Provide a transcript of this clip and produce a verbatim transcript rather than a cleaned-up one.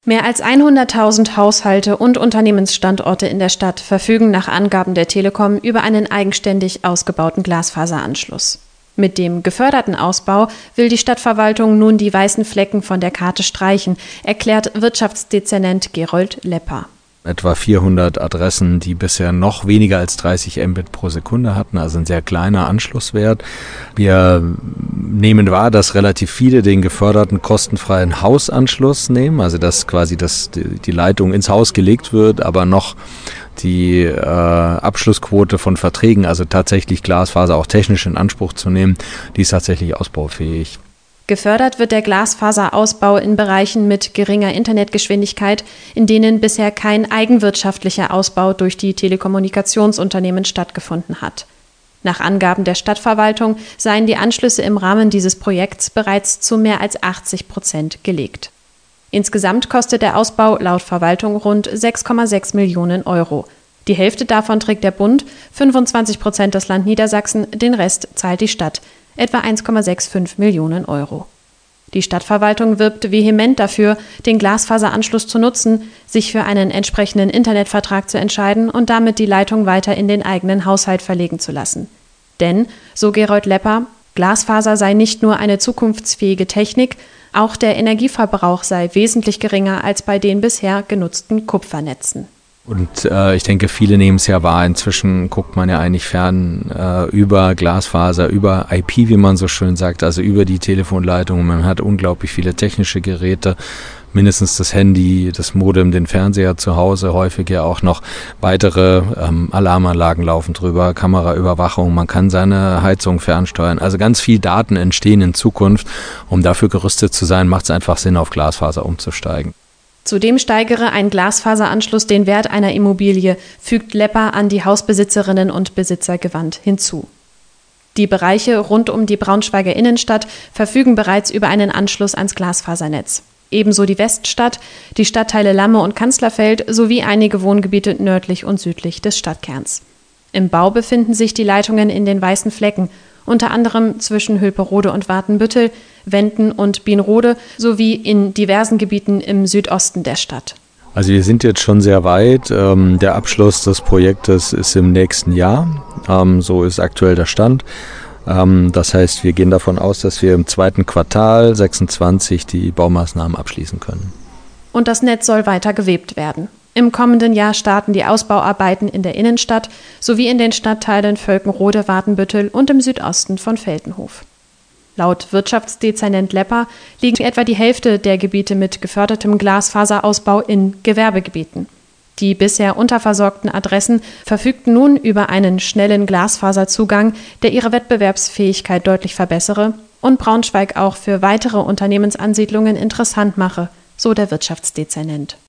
Mehr als hunderttausend Haushalte und Unternehmensstandorte in der Stadt verfügen nach Angaben der Telekom über einen eigenständig ausgebauten Glasfaseranschluss. Mit dem geförderten Ausbau will die Stadtverwaltung nun die weißen Flecken von der Karte streichen, erklärt Wirtschaftsdezernent Gerold Lepper. Etwa vierhundert Adressen, die bisher noch weniger als dreißig Mbit pro Sekunde hatten, also ein sehr kleiner Anschlusswert. Wir nehmen wahr, dass relativ viele den geförderten kostenfreien Hausanschluss nehmen, also dass quasi das, die Leitung ins Haus gelegt wird, aber noch die äh, Abschlussquote von Verträgen, also tatsächlich Glasfaser auch technisch in Anspruch zu nehmen, die ist tatsächlich ausbaufähig. Gefördert wird der Glasfaserausbau in Bereichen mit geringer Internetgeschwindigkeit, in denen bisher kein eigenwirtschaftlicher Ausbau durch die Telekommunikationsunternehmen stattgefunden hat. Nach Angaben der Stadtverwaltung seien die Anschlüsse im Rahmen dieses Projekts bereits zu mehr als achtzig Prozent gelegt. Insgesamt kostet der Ausbau laut Verwaltung rund sechs Komma sechs Millionen Euro. Die Hälfte davon trägt der Bund, fünfundzwanzig Prozent das Land Niedersachsen, den Rest zahlt die Stadt, etwa eins Komma fünfundsechzig Millionen Euro. Die Stadtverwaltung wirbt vehement dafür, den Glasfaseranschluss zu nutzen, sich für einen entsprechenden Internetvertrag zu entscheiden und damit die Leitung weiter in den eigenen Haushalt verlegen zu lassen. Denn, so Gerold Lepper, Glasfaser sei nicht nur eine zukunftsfähige Technik, auch der Energieverbrauch sei wesentlich geringer als bei den bisher genutzten Kupfernetzen. Und äh, ich denke, viele nehmen es ja wahr. Inzwischen guckt man ja eigentlich fern äh, über Glasfaser, über I P, wie man so schön sagt, also über die Telefonleitung. Man hat unglaublich viele technische Geräte, mindestens das Handy, das Modem, den Fernseher zu Hause, häufig ja auch noch weitere ähm, Alarmanlagen laufen drüber, Kameraüberwachung, man kann seine Heizung fernsteuern. Also ganz viel Daten entstehen in Zukunft. Um dafür gerüstet zu sein, macht es einfach Sinn, auf Glasfaser umzusteigen. Zudem steigere ein Glasfaseranschluss den Wert einer Immobilie, fügt Lepper an die Hausbesitzerinnen und Besitzer gewandt hinzu. Die Bereiche rund um die Braunschweiger Innenstadt verfügen bereits über einen Anschluss ans Glasfasernetz. Ebenso die Weststadt, die Stadtteile Lamme und Kanzlerfeld sowie einige Wohngebiete nördlich und südlich des Stadtkerns. Im Bau befinden sich die Leitungen in den weißen Flecken, unter anderem zwischen Hülperode und Watenbüttel, Wenden und Bienrode sowie in diversen Gebieten im Südosten der Stadt. Also wir sind jetzt schon sehr weit. Ähm, der Abschluss des Projektes ist im nächsten Jahr. Ähm, so ist aktuell der Stand. Ähm, das heißt, wir gehen davon aus, dass wir im zweiten Quartal sechsundzwanzig die Baumaßnahmen abschließen können. Und das Netz soll weiter gewebt werden. Im kommenden Jahr starten die Ausbauarbeiten in der Innenstadt sowie in den Stadtteilen Völkenrode, Watenbüttel und im Südosten von Veltenhof. Laut Wirtschaftsdezernent Lepper liegt etwa die Hälfte der Gebiete mit gefördertem Glasfaserausbau in Gewerbegebieten. Die bisher unterversorgten Adressen verfügten nun über einen schnellen Glasfaserzugang, der ihre Wettbewerbsfähigkeit deutlich verbessere und Braunschweig auch für weitere Unternehmensansiedlungen interessant mache, so der Wirtschaftsdezernent.